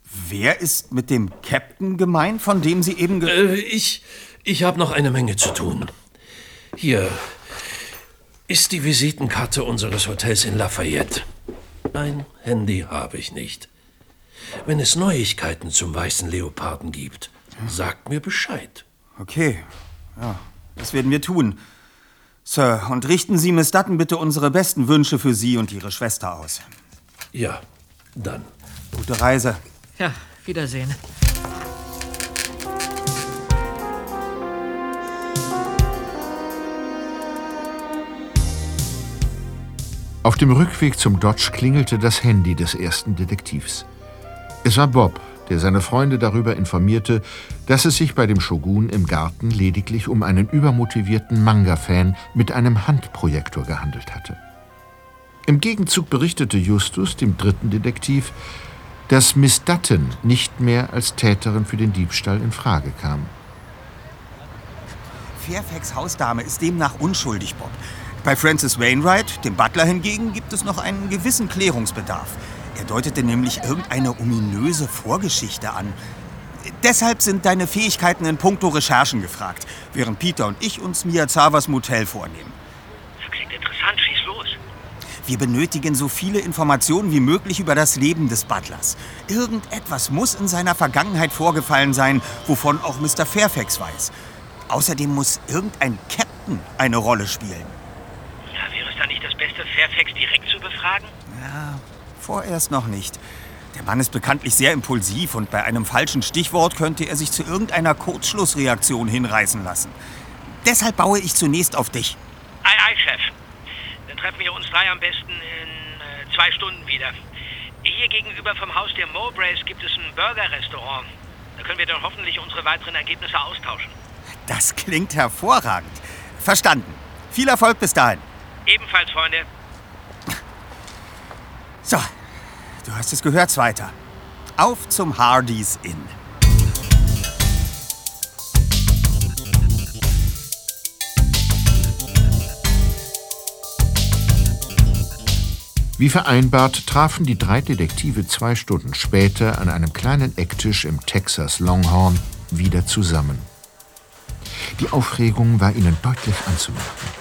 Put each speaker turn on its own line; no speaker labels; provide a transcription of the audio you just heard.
Wer ist mit dem Captain gemeint, von dem Sie eben
Ich habe noch eine Menge zu tun. Hier ist die Visitenkarte unseres Hotels in Lafayette. Ein Handy habe ich nicht. Wenn es Neuigkeiten zum Weißen Leoparden gibt, sagt mir Bescheid.
Okay, ja, das werden wir tun. Sir, und richten Sie Miss Dutton bitte unsere besten Wünsche für Sie und Ihre Schwester aus.
Ja, dann.
Gute Reise.
Ja, Wiedersehen.
Auf dem Rückweg zum Dodge klingelte das Handy des ersten Detektivs. Es war Bob, der seine Freunde darüber informierte, dass es sich bei dem Shogun im Garten lediglich um einen übermotivierten Manga-Fan mit einem Handprojektor gehandelt hatte. Im Gegenzug berichtete Justus dem dritten Detektiv, dass Miss Dutton nicht mehr als Täterin für den Diebstahl in Frage kam.
Fairfax Hausdame ist demnach unschuldig, Bob. Bei Francis Wainwright, dem Butler hingegen, gibt es noch einen gewissen Klärungsbedarf. Er deutete nämlich irgendeine ominöse Vorgeschichte an. Deshalb sind deine Fähigkeiten in puncto Recherchen gefragt, während Peter und ich uns Miyazawas Motel vornehmen.
Das klingt interessant, schieß los.
Wir benötigen so viele Informationen wie möglich über das Leben des Butlers. Irgendetwas muss in seiner Vergangenheit vorgefallen sein, wovon auch Mr. Fairfax weiß. Außerdem muss irgendein Captain eine Rolle spielen.
Ja, wäre es dann nicht das Beste, Fairfax direkt zu befragen?
Ja, vorerst noch nicht. Der Mann ist bekanntlich sehr impulsiv und bei einem falschen Stichwort könnte er sich zu irgendeiner Kurzschlussreaktion hinreißen lassen. Deshalb baue ich zunächst auf dich.
Ei, Chef. Dann treffen wir uns drei am besten in 2 Stunden wieder. Hier gegenüber vom Haus der Mowbrays gibt es ein Burger-Restaurant. Da können wir dann hoffentlich unsere weiteren Ergebnisse austauschen.
Das klingt hervorragend. Verstanden. Viel Erfolg bis dahin.
Ebenfalls, Freunde.
So, du hast es gehört, Zweiter. Auf zum Hardee's Inn.
Wie vereinbart trafen die 3 Detektive 2 Stunden später an einem kleinen Ecktisch im Texas Longhorn wieder zusammen. Die Aufregung war ihnen deutlich anzumerken.